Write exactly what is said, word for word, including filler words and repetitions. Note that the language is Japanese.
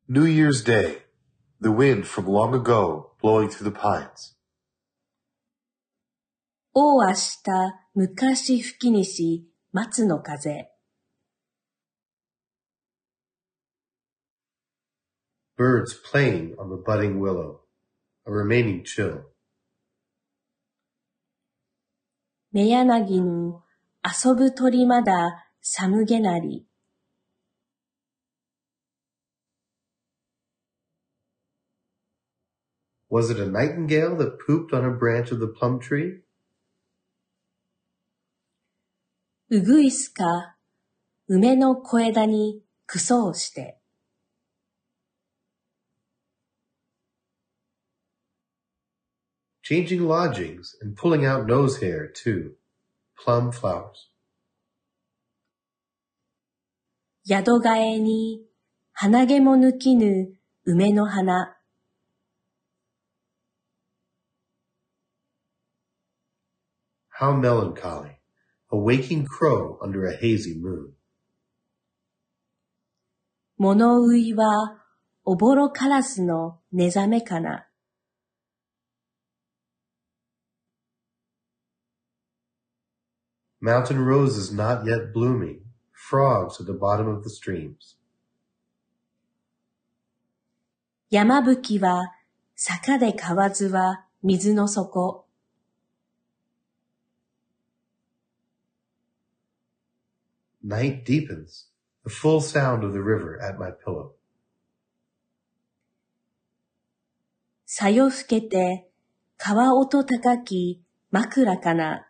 New Year's Day. The wind from long ago blowing through the pines. おう明日、昔吹きにし、松の風。 Birds playing on the budding willow. A remaining chill. 目柳ぬ、遊ぶ鳥まだ寒げなり。 Was it a nightingale that pooped on a branch of the plum tree? うぐいすか、梅の小枝にくそをして。 Changing lodgings and pulling out nose hair, too. Plum flowers. 宿替えに、鼻毛も抜きぬ梅の花。 How melancholy. A waking crow under a hazy moon. 物ういは、おぼろカラスの寝覚めかな。 Mountain roses not yet blooming. Frogs at the bottom of the streams. 山吹きは、坂で河津は水の底。 Night deepens. The full sound of the river at my pillow. さよふけて、川音高き枕かな。